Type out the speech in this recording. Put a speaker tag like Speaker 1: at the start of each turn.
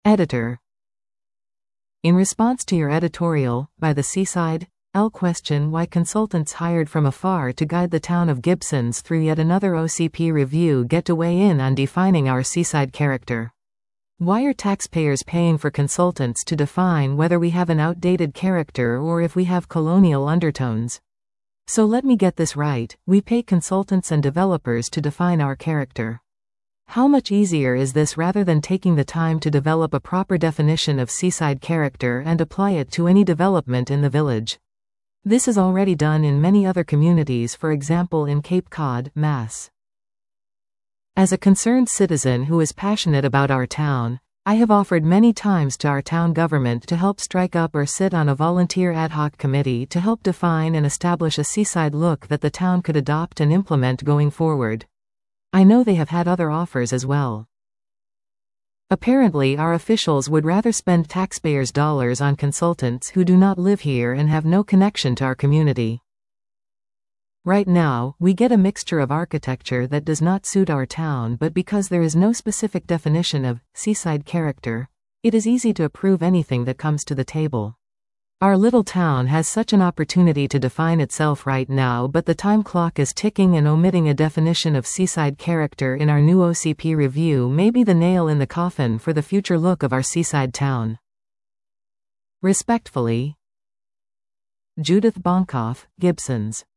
Speaker 1: Editor. In response to your editorial, By the Seaside, I'll question why consultants hired from afar to guide the town of Gibsons through yet another OCP review get to weigh in on defining our seaside character. Why are taxpayers paying for consultants to define whether we have an outdated character or if we have colonial undertones? So let me get this right, we pay consultants and developers to define our character. How much easier is this rather than taking the time to develop a proper definition of seaside character and apply it to any development in the village? This is already done in many other communities, for example in Cape Cod, Mass. As a concerned citizen who is passionate about our town, I have offered many times to our town government to help strike up or sit on a volunteer ad hoc committee to help define and establish a seaside look that the town could adopt and implement going forward. I know they have had other offers as well. Apparently our officials would rather spend taxpayers' dollars on consultants who do not live here and have no connection to our community. Right now, we get a mixture of architecture that does not suit our town, but because there is no specific definition of seaside character, it is easy to approve anything that comes to the table. Our little town has such an opportunity to define itself right now, but the time clock is ticking, and omitting a definition of seaside character in our new OCP review may be the nail in the coffin for the future look of our seaside town. Respectfully, Judith Bonkoff, Gibsons.